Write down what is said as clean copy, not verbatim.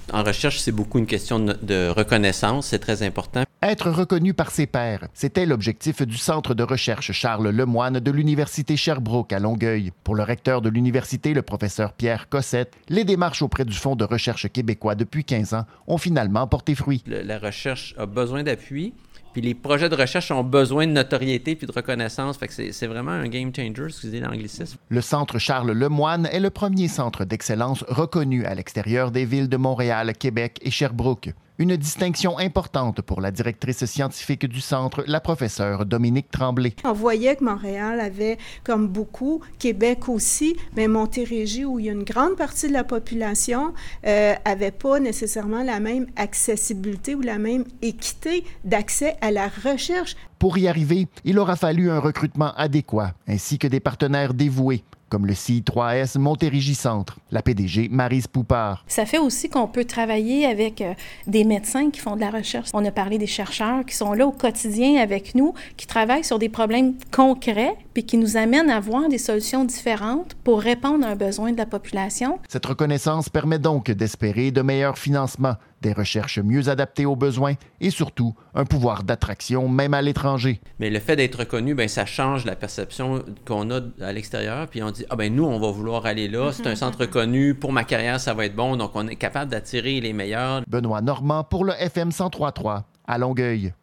En recherche, c'est beaucoup une question de reconnaissance, c'est très important. Être reconnu par ses pairs, c'était l'objectif du Centre de recherche Charles Lemoine de l'Université Sherbrooke à Longueuil. Pour le recteur de l'université, le professeur Pierre Cossette, les démarches auprès du Fonds de recherche québécois depuis 15 ans ont finalement porté fruit. La recherche a besoin d'appui. Puis les projets de recherche ont besoin de notoriété puis de reconnaissance. Fait que c'est vraiment un game changer, excusez l'anglicisme. Le Centre Charles Lemoine est le premier centre d'excellence reconnu à l'extérieur des villes de Montréal, Québec et Sherbrooke. Une distinction importante pour la directrice scientifique du centre, la professeure Dominique Tremblay. On voyait que Montréal avait, comme beaucoup, Québec aussi, mais Montérégie, où il y a une grande partie de la population, avait pas nécessairement la même accessibilité ou la même équité d'accès à la recherche. Pour y arriver, il aura fallu un recrutement adéquat, ainsi que des partenaires dévoués, comme le CI3S Montérégie Centre, la PDG Maryse Poupard. Ça fait aussi qu'on peut travailler avec des médecins qui font de la recherche. On a parlé des chercheurs qui sont là au quotidien avec nous, qui travaillent sur des problèmes concrets, puis qui nous amènent à voir des solutions différentes pour répondre à un besoin de la population. Cette reconnaissance permet donc d'espérer de meilleurs financements, des recherches mieux adaptées aux besoins et surtout un pouvoir d'attraction même à l'étranger. Mais le fait d'être reconnu, bien, ça change la perception qu'on a à l'extérieur. Puis on dit, ah ben nous, on va vouloir aller là. C'est un centre reconnu. Pour ma carrière, ça va être bon. Donc, on est capable d'attirer les meilleurs. Benoît Normand pour le FM 103.3 à Longueuil.